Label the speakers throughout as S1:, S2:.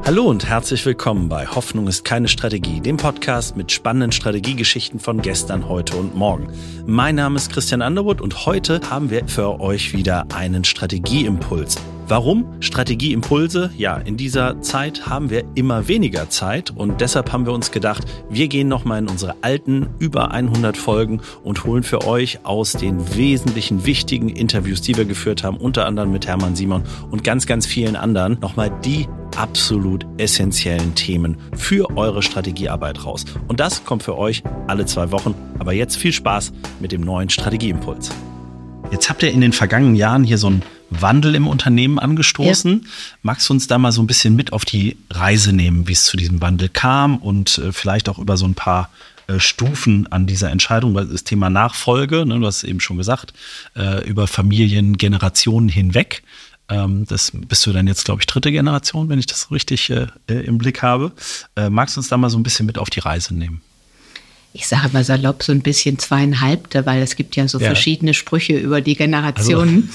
S1: Hallo und herzlich willkommen bei Hoffnung ist keine Strategie, dem Podcast mit spannenden Strategiegeschichten von gestern, heute und morgen. Mein Name ist Christian Underwood und heute haben wir für euch wieder einen Strategieimpuls. Warum Strategieimpulse? Ja, in dieser Zeit haben wir immer weniger Zeit und deshalb haben wir uns gedacht, wir gehen nochmal in unsere alten über 100 Folgen und holen für euch aus den wesentlichen wichtigen Interviews, die wir geführt haben, unter anderem mit Hermann Simon und ganz, ganz vielen anderen, nochmal die absolut essentiellen Themen für eure Strategiearbeit raus. Und das kommt für euch alle 2 Wochen. Aber jetzt viel Spaß mit dem neuen Strategieimpuls. Jetzt habt ihr in den vergangenen Jahren hier so einen Wandel im Unternehmen angestoßen. Ja. Magst du uns da mal so ein bisschen mit auf die Reise nehmen, wie es zu diesem Wandel kam und vielleicht auch über so ein paar Stufen an dieser Entscheidung, weil das Thema Nachfolge, ne, du hast es eben schon gesagt, über Familien, Generationen hinweg. Das bist du dann jetzt, glaube ich, 3. Generation, wenn ich das richtig im Blick habe. Magst du uns da mal so ein bisschen mit auf die Reise nehmen?
S2: Ich sage mal salopp so ein bisschen 2,5, weil es gibt ja so verschiedene Sprüche über die Generationen.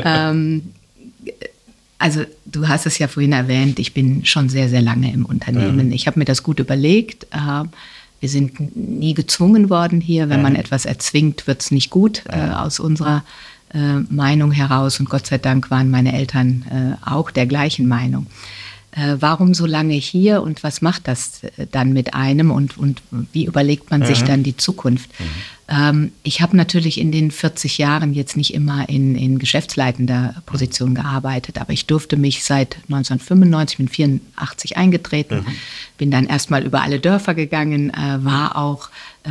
S2: Also du hast es ja vorhin erwähnt, ich bin schon sehr, sehr lange im Unternehmen. Ich habe mir das gut überlegt. Wir sind nie gezwungen worden hier. Wenn man etwas erzwingt, wird es nicht gut aus unserer Meinung heraus. Und Gott sei Dank waren meine Eltern auch der gleichen Meinung. Warum so lange hier und was macht das dann mit einem und wie überlegt man sich dann die Zukunft? Ich habe natürlich in den 40 Jahren jetzt nicht immer in geschäftsleitender Position gearbeitet, aber ich durfte mich seit 1995, bin 84 eingetreten, bin dann erstmal über alle Dörfer gegangen, war auch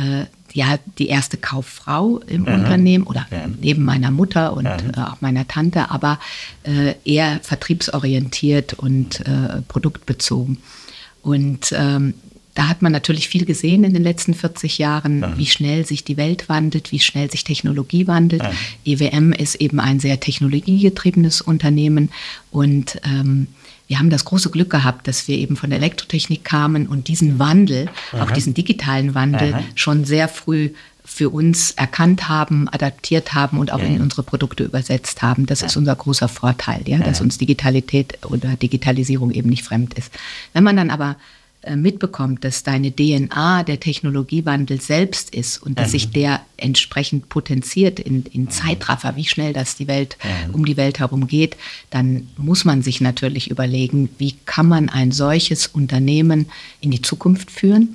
S2: die erste Kauffrau im Unternehmen oder neben meiner Mutter und auch meiner Tante, aber eher vertriebsorientiert und produktbezogen. Und da hat man natürlich viel gesehen in den letzten 40 Jahren, wie schnell sich die Welt wandelt, wie schnell sich Technologie wandelt. EWM ist eben ein sehr technologiegetriebenes Unternehmen und wir haben das große Glück gehabt, dass wir eben von der Elektrotechnik kamen und diesen Wandel, auch diesen digitalen Wandel, schon sehr früh für uns erkannt haben, adaptiert haben und auch in unsere Produkte übersetzt haben. Das ist unser großer Vorteil, dass uns Digitalität oder Digitalisierung eben nicht fremd ist. Wenn man dann aber mitbekommt, dass deine DNA der Technologiewandel selbst ist und dass sich der entsprechend potenziert in Zeitraffer, wie schnell das um die Welt herum geht, dann muss man sich natürlich überlegen, wie kann man ein solches Unternehmen in die Zukunft führen?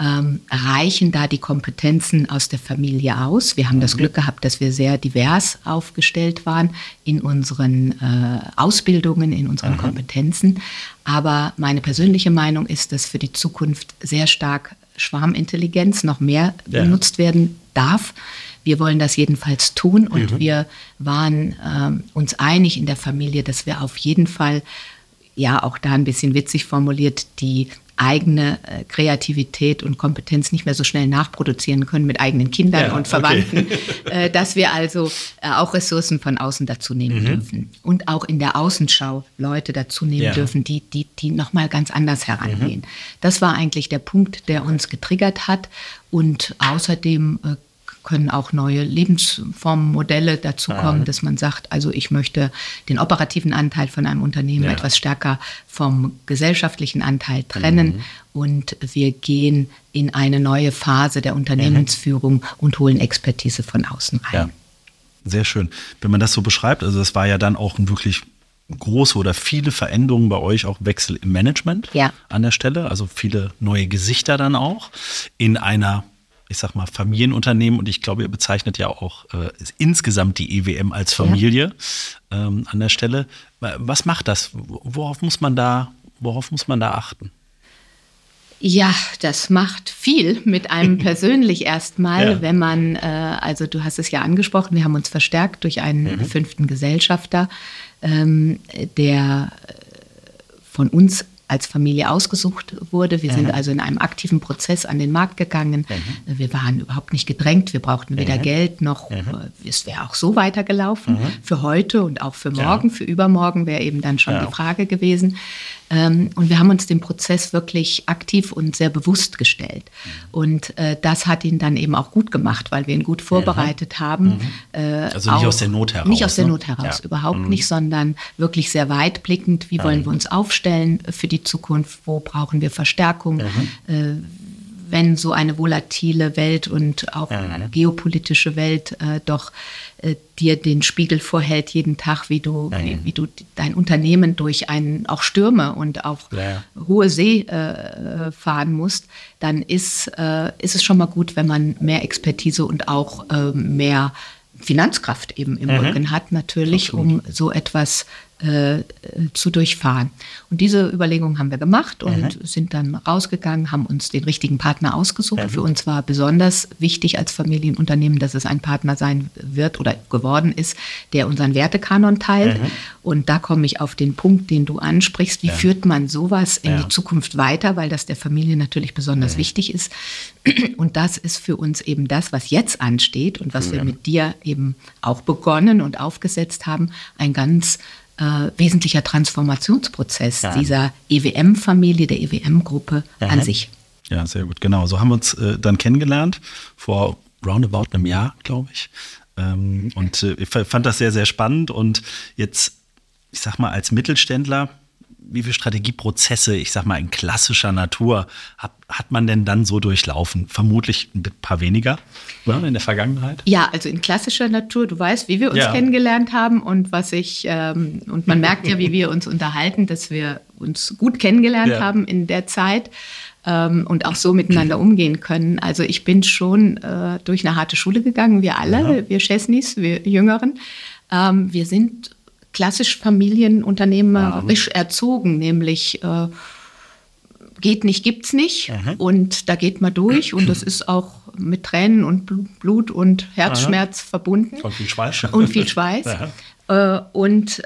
S2: Reichen da die Kompetenzen aus der Familie aus? Wir haben das Glück gehabt, dass wir sehr divers aufgestellt waren in unseren Ausbildungen, in unseren Kompetenzen. Aber meine persönliche Meinung ist, dass für die Zukunft sehr stark Schwarmintelligenz noch mehr benutzt werden darf. Wir wollen das jedenfalls tun und wir waren uns einig in der Familie, dass wir auf jeden Fall, auch da ein bisschen witzig formuliert, die eigene Kreativität und Kompetenz nicht mehr so schnell nachproduzieren können mit eigenen Kindern und Verwandten, dass wir also auch Ressourcen von außen dazu nehmen dürfen und auch in der Außenschau Leute dazu nehmen dürfen, die nochmal ganz anders herangehen. Das war eigentlich der Punkt, der uns getriggert hat und außerdem können auch neue Lebensformmodelle dazukommen, dass man sagt, also ich möchte den operativen Anteil von einem Unternehmen etwas stärker vom gesellschaftlichen Anteil trennen und wir gehen in eine neue Phase der Unternehmensführung und holen Expertise von außen rein.
S1: Ja. Sehr schön. Wenn man das so beschreibt, also das war ja dann auch ein wirklich große oder viele Veränderungen bei euch, auch Wechsel im Management an der Stelle, also viele neue Gesichter dann auch in einer, ich sag mal, Familienunternehmen und ich glaube, ihr bezeichnet ja auch insgesamt die EWM als Familie an der Stelle. Was macht das? Worauf muss man da achten?
S2: Ja, das macht viel mit einem persönlich erstmal, wenn man, also du hast es ja angesprochen, wir haben uns verstärkt durch einen 5. Gesellschafter, der von uns als Familie ausgesucht wurde. Wir sind also in einem aktiven Prozess an den Markt gegangen. Wir waren überhaupt nicht gedrängt. Wir brauchten weder Geld noch, es wäre auch so weitergelaufen für heute und auch für morgen. Für übermorgen wäre eben dann schon die Frage gewesen. Und wir haben uns dem Prozess wirklich aktiv und sehr bewusst gestellt. Und das hat ihn dann eben auch gut gemacht, weil wir ihn gut vorbereitet haben.
S1: Also nicht aus der Not heraus.
S2: Nicht aus der Not heraus, überhaupt nicht, sondern wirklich sehr weitblickend. Wie wollen wir uns aufstellen für die die Zukunft, wo brauchen wir Verstärkung, wenn so eine volatile Welt und auch eine geopolitische Welt doch dir den Spiegel vorhält jeden Tag, wie du dein Unternehmen durch auch Stürme und auch hohe See fahren musst, dann ist es schon mal gut, wenn man mehr Expertise und auch mehr Finanzkraft eben im Rücken hat, natürlich, um so etwas zu durchfahren. Und diese Überlegungen haben wir gemacht und sind dann rausgegangen, haben uns den richtigen Partner ausgesucht. Für uns war besonders wichtig als Familienunternehmen, dass es ein Partner sein wird oder geworden ist, der unseren Wertekanon teilt. Und da komme ich auf den Punkt, den du ansprichst. Wie führt man sowas in die Zukunft weiter, weil das der Familie natürlich besonders wichtig ist. Und das ist für uns eben das, was jetzt ansteht und was wir mit dir eben auch begonnen und aufgesetzt haben, ein ganz wesentlicher Transformationsprozess dieser EWM-Familie, der EWM-Gruppe an sich.
S1: Ja, sehr gut, genau. So haben wir uns dann kennengelernt, vor roundabout einem Jahr, glaube ich. Und ich fand das sehr, sehr spannend. Und jetzt, ich sag mal, als Mittelständler, wie viele Strategieprozesse, ich sag mal, in klassischer Natur hat man denn dann so durchlaufen? Vermutlich ein paar weniger, oder, in der Vergangenheit?
S2: Ja, also in klassischer Natur, du weißt, wie wir uns kennengelernt haben und und man merkt ja, wie wir uns unterhalten, dass wir uns gut kennengelernt haben in der Zeit und auch so miteinander umgehen können. Also ich bin schon durch eine harte Schule gegangen, wir alle, wir Chesnis, wir Jüngeren. Wir sind klassisch familienunternehmerisch erzogen, nämlich geht nicht, gibt's nicht. Und da geht man durch und das ist auch mit Tränen und Blut und Herzschmerz verbunden.
S1: Und viel Schweiß.
S2: Und viel Schweiß. Und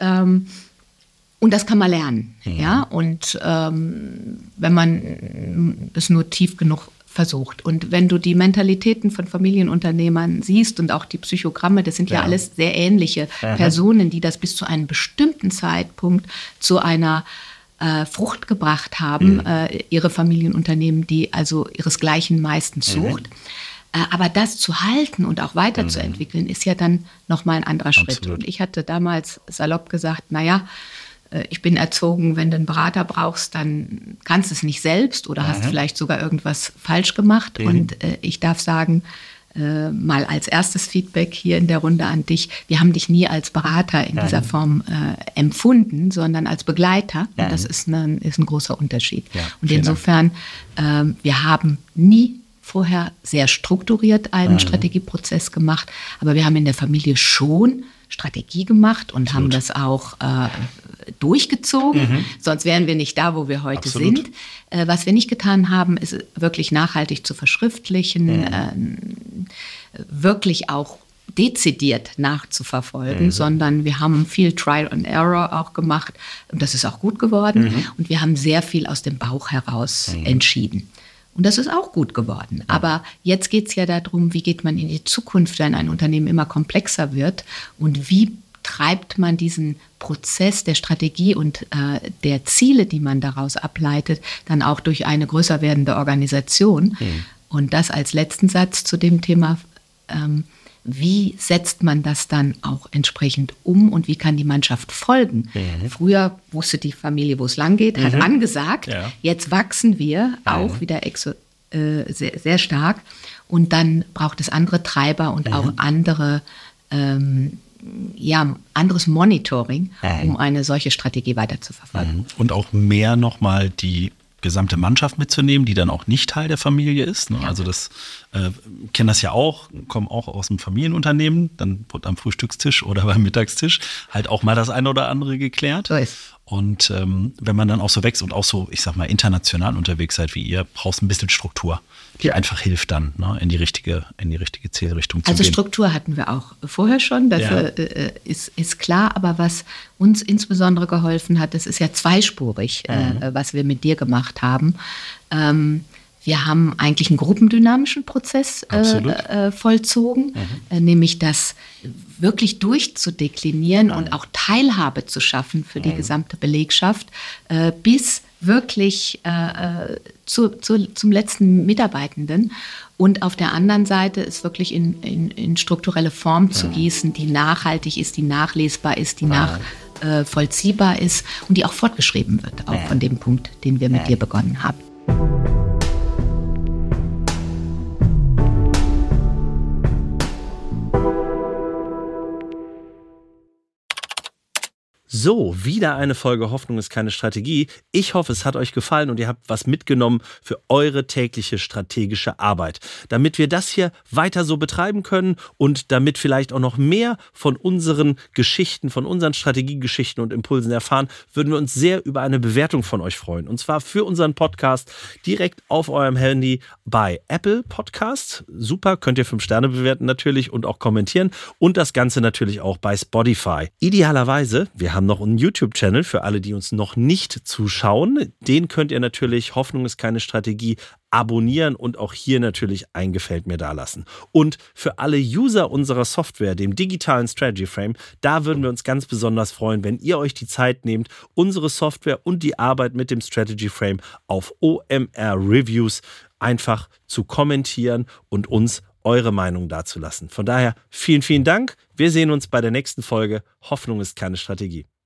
S2: das kann man lernen. Ja? Und wenn man es nur tief genug versucht. Und wenn du die Mentalitäten von Familienunternehmern siehst und auch die Psychogramme, das sind ja alles sehr ähnliche Personen, die das bis zu einem bestimmten Zeitpunkt zu einer Frucht gebracht haben, ihre Familienunternehmen, die also ihresgleichen meistens sucht. Aber das zu halten und auch weiterzuentwickeln, ist ja dann nochmal ein anderer Schritt. Und ich hatte damals salopp gesagt, naja, ich bin erzogen, wenn du einen Berater brauchst, dann kannst du es nicht selbst oder hast vielleicht sogar irgendwas falsch gemacht. Und ich darf sagen, mal als erstes Feedback hier in der Runde an dich, wir haben dich nie als Berater in dieser Form empfunden, sondern als Begleiter. Und das ist ein großer Unterschied. Ja, und insofern, wir haben nie vorher sehr strukturiert einen Strategieprozess gemacht, aber wir haben in der Familie schon Strategie gemacht und haben das auch durchgezogen. Sonst wären wir nicht da, wo wir heute sind. Was wir nicht getan haben, ist wirklich nachhaltig zu verschriftlichen, wirklich auch dezidiert nachzuverfolgen, sondern wir haben viel Trial and Error auch gemacht und das ist auch gut geworden und wir haben sehr viel aus dem Bauch heraus entschieden. Und das ist auch gut geworden. Aber jetzt geht es ja darum, wie geht man in die Zukunft, wenn ein Unternehmen immer komplexer wird und wie treibt man diesen Prozess der Strategie und der Ziele, die man daraus ableitet, dann auch durch eine größer werdende Organisation. Und das als letzten Satz zu dem Thema, wie setzt man das dann auch entsprechend um und wie kann die Mannschaft folgen? Früher wusste die Familie, wo es lang geht, hat angesagt, jetzt wachsen wir auch wieder sehr, sehr stark und dann braucht es andere Treiber und auch anderes Monitoring, um eine solche Strategie weiter zu verfolgen.
S1: Und auch mehr nochmal die gesamte Mannschaft mitzunehmen, die dann auch nicht Teil der Familie ist. Ne? Ja. Also das kennen das ja auch, kommen auch aus dem Familienunternehmen, dann wird am Frühstückstisch oder beim Mittagstisch halt auch mal das eine oder andere geklärt. So ist. Und wenn man dann auch so wächst und auch so, ich sag mal, international unterwegs seid wie ihr, brauchst ein bisschen Struktur, die einfach hilft dann, ne, in die richtige Zielrichtung zu gehen. Also Struktur
S2: hatten wir auch vorher schon, das ist klar, aber was uns insbesondere geholfen hat, das ist ja zweispurig, was wir mit dir gemacht haben. Wir haben eigentlich einen gruppendynamischen Prozess vollzogen, nämlich das wirklich durchzudeklinieren und auch Teilhabe zu schaffen für die gesamte Belegschaft, bis wirklich zum letzten Mitarbeitenden. Und auf der anderen Seite ist wirklich in strukturelle Form zu gießen, die nachhaltig ist, die nachlesbar ist, die vollziehbar ist und die auch fortgeschrieben wird, auch von dem Punkt, den wir mit dir begonnen haben.
S1: So, wieder eine Folge Hoffnung ist keine Strategie. Ich hoffe, es hat euch gefallen und ihr habt was mitgenommen für eure tägliche strategische Arbeit. Damit wir das hier weiter so betreiben können und damit vielleicht auch noch mehr von unseren Geschichten, von unseren Strategiegeschichten und Impulsen erfahren, würden wir uns sehr über eine Bewertung von euch freuen. Und zwar für unseren Podcast direkt auf eurem Handy bei Apple Podcasts. Super, könnt ihr 5 Sterne bewerten natürlich und auch kommentieren. Und das Ganze natürlich auch bei Spotify. Idealerweise, wir haben noch einen YouTube-Channel für alle, die uns noch nicht zuschauen. Den könnt ihr natürlich, Hoffnung ist keine Strategie, abonnieren und auch hier natürlich ein Gefällt mir dalassen. Und für alle User unserer Software, dem digitalen Strategy Frame, da würden wir uns ganz besonders freuen, wenn ihr euch die Zeit nehmt, unsere Software und die Arbeit mit dem Strategy Frame auf OMR Reviews einfach zu kommentieren und uns eure Meinung dazulassen. Von daher vielen, vielen Dank. Wir sehen uns bei der nächsten Folge. Hoffnung ist keine Strategie.